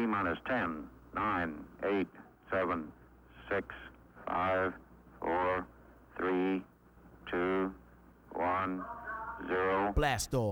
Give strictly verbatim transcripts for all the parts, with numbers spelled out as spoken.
minus ten, nine, eight, seven, six, five, four, three, two, one, zero. Blast off.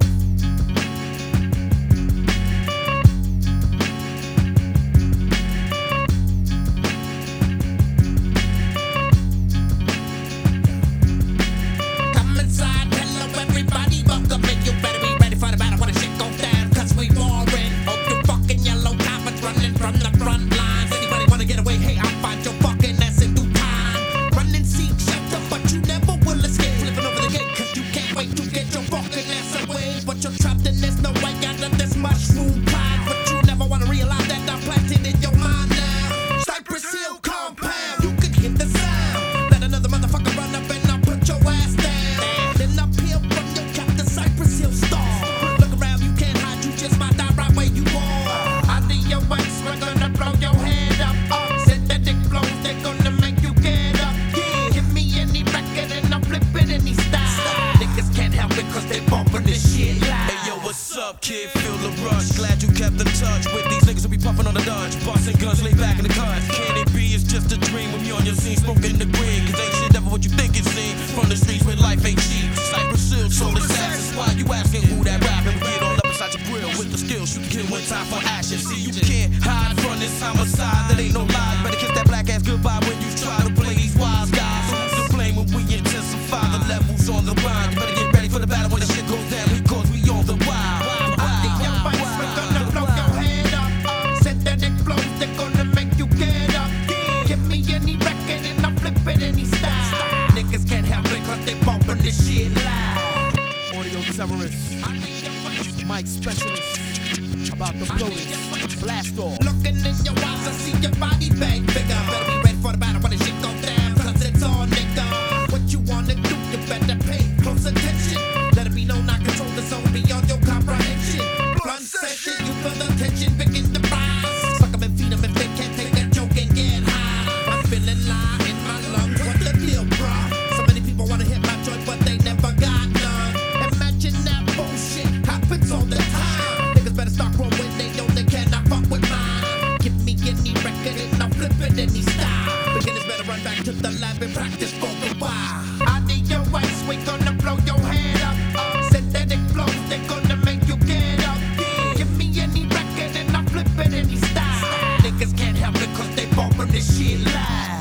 Kid, feel the rush. Glad you kept in touch with these niggas who be puffin' on the Dutch. Bustin' guns, lay back in the cut. Can it be? It's just a dream when you on your scene, smoking the green. Cause ain't shit ever what you think it seems. From the streets where life ain't cheap. Cypress Hill, soul assassins. Why you asking who that rapping? We get all up inside your grill with the skills. Shoot the kill one time for action. See, you can't hide from this homicide. That ain't no lie. Better kiss that black ass goodbye when you try to play these wise guys. Who's to blame when we intensify the levels on the rhyme? You better get ready for the battle when the shit goes down. Because we on the wild. This shit live. Audio terrorist, Mike specialist, about to blow this. Blast off. Looking in your eyes, I see your body bang bigger. Better be ready for the battle when the shit go down. Cause it's all nigga. What you wanna do, you better pay close attention. Let it be known I control the zone beyond your comprehension. Blunt session, you feel the tension, begin to rise. Fuck 'em and feed 'em if they can't take that joke and get high. I'm feeling live in my lungs, what the deal, bruh? So many people wanna hit my joint, but they never got none. Imagine that bullshit happens all the time. Niggas better start growing when they know they cannot fuck with mine. Give me any record and I'll flip it any style. Beginners better run back to the lab and practice for a while. I need your waist, we gonna blow your head up. Uh, synthetic flows, they gonna make you get up. Yeah. Give me any record and I'll flip it any style. Niggas can't help it cause they bumpin' this shit live.